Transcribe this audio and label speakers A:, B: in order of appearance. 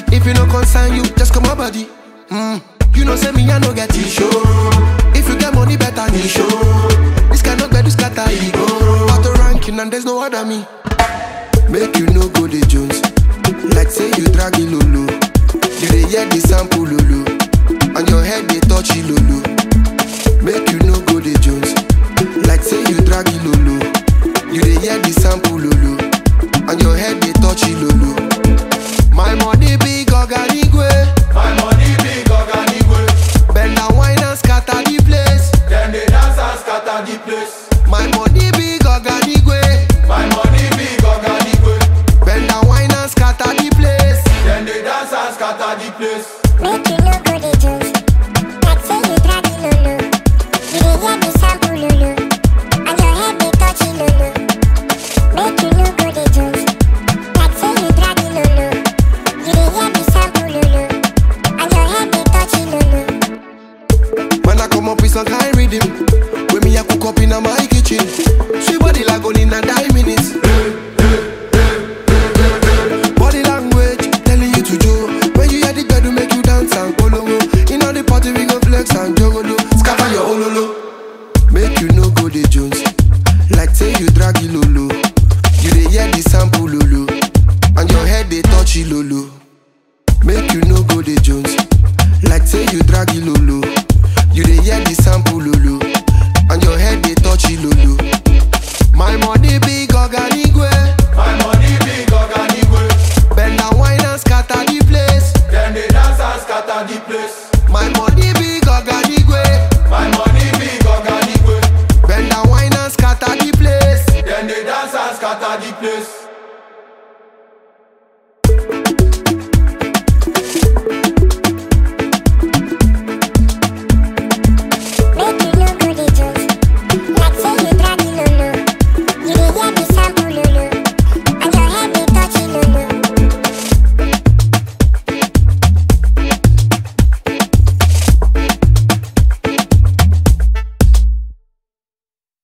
A: If you no concern you, just come my body. You know say me I no get issue. If you get money better me show. This cannot be this scatter ego. Auto ranking and there's no other me. Make you no go the Jones. Like say you drag it lolo. You dey hear the sample lolo. And your head they touch it lolo. Make you no go the Jones. Like say you drag it lolo. You dey hear the sample lolo. And your head they touch it lolo. My money big organigwe.
B: My money big organigwe.
A: Bend and wine and scatter the place.
B: Then they dance and scatter the place.
A: My money big organigwe.
B: My money big organigwe.
A: Bend and wine and scatter the place.
B: Then they dance and scatter the place.
C: Make you no go the juice. Like say you drag it lolo. You dey hear the sample lolo. And your head they touch it lolo. Make you no go the juice. Like say you drag it lolo. You dey hear the sample lolo. And your head they touch it lolo.
A: Man I come up with some kind rhythm. When me I cook up in my kitchen. Sweet body like only in a 9 minutes. Body language telling you to do. When you hear the girl to make you dance and polongo. In all the party we go flex and jogolo. Scatter your ololo. Make you no go the Jones. Like say you drag it lolo. You dey hear the sample lolo. And your head they touch it lolo. Make you no go the Jones. Like say you drag it lolo. You dey hear the sample lolo. And your head they touch it lolo. My money big organigwe.